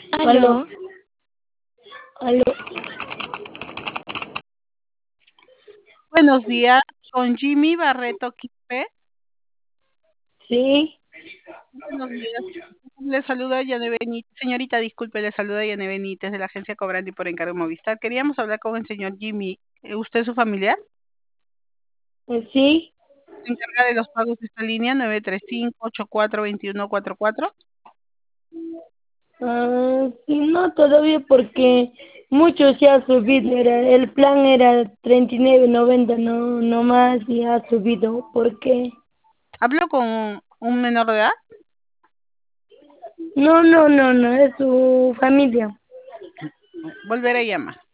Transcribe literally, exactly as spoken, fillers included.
Aló, aló, Buenos días, con Jimmy Barreto Quispe. sí, Buenos días. Le saluda Yane Benítez. Señorita, disculpe, le saluda Yane Benítez de la agencia Cobrante y por encargo Movistar. Queríamos hablar con el señor Jimmy. Eh, ¿Usted es su familiar? eh, sí, Se encarga de los pagos de esta línea nueve tres cinco, ocho cuatro dos uno cuatro cuatro. ah, sí, no todavía porque mucho se ha subido, era, el plan era treinta y nueve noventa, no, no más y ha subido, ¿por qué? ¿Hablo con un menor de edad? No, no, no, no, es su familia. Volveré a llamar.